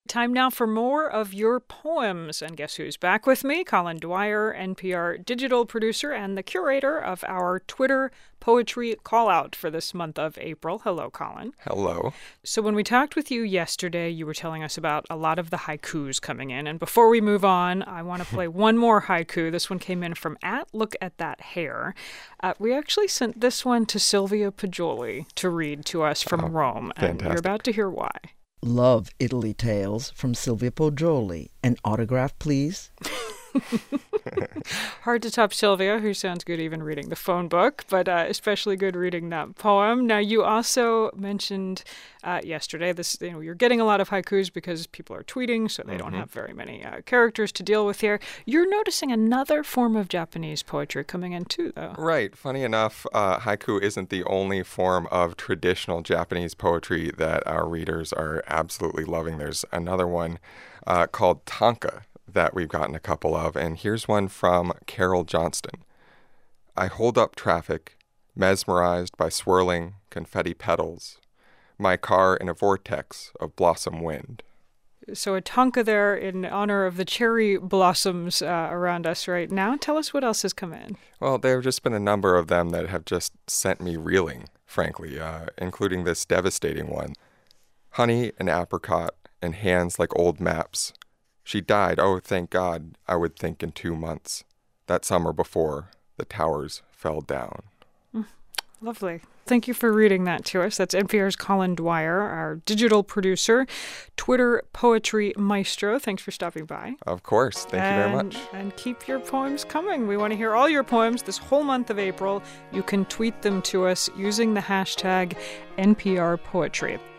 Time now for more of your poems. And guess who's back with me? Colin Dwyer, NPR digital producer and the curator of our Twitter poetry call-out for this month of April. Hello, Colin. Hello. So when we talked with you yesterday, you were telling us about a lot of the haikus coming in. And before we move on, I want to play one more haiku. This one came in from @LookAtThatHair. We actually sent this one to Silvia Poggioli to read to us from Rome. Fantastic. And you're about to hear why. Love Italy Tales from Silvia Poggioli. An autograph, please. Hard to top Silvia, who sounds good even reading the phone book, but especially good reading that poem. Now, you also mentioned yesterday this. You're getting a lot of haikus because people are tweeting, so they don't have very many characters to deal with here. You're noticing another form of Japanese poetry coming in too, though. Right. Funny enough, haiku isn't the only form of traditional Japanese poetry that our readers are absolutely loving. There's another one called tanka that we've gotten a couple of, and here's one from Carol Johnston. I hold up traffic, mesmerized by swirling confetti petals, my car in a vortex of blossom wind. So a tanka there in honor of the cherry blossoms around us right now. Tell us what else has come in. Well, there have just been a number of them that have just sent me reeling, frankly, including this devastating one. Honey and apricot and hands like old maps. She died, oh, thank God, I would think in 2 months. That summer before the towers fell down. Lovely. Thank you for reading that to us. That's NPR's Colin Dwyer, our digital producer, Twitter poetry maestro. Thanks for stopping by. Of course. Thank you very much. And keep your poems coming. We want to hear all your poems this whole month of April. You can tweet them to us using the hashtag NPR Poetry.